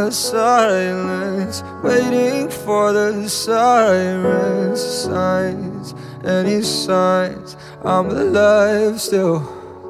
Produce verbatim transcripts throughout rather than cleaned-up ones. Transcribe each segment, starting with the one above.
the silence, waiting for the sirens, signs, any signs I'm alive still.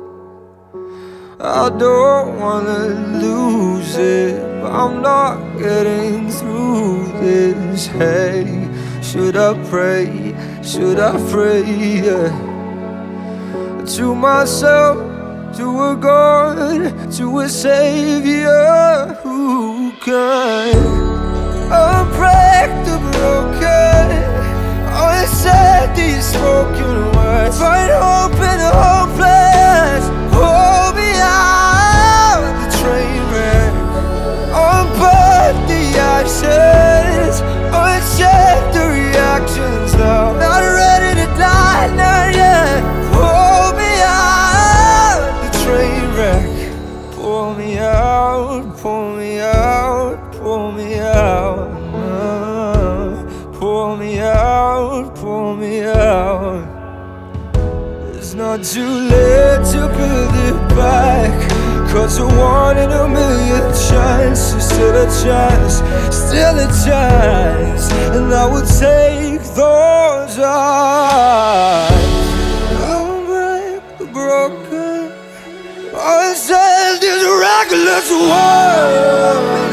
I don't wanna lose it, but I'm not getting through this. Hey, should I pray, should I pray, yeah, to myself, to a God, to a Savior who can unbreak the broken, unsaid these spoken words, find hope in the hopeless. Hold me out the train wreck, unburn the ashes, uncheck the reactions. Now not ready to die, not yet. Hold me out the train wreck, pull me out, pull me out, pull me out, uh, pull me out, pull me out. It's not too late to build it back, 'cause a one in a million chance is still a chance, still a chance. And I will take those odds. I'll break the broken, I'll send this reckless world.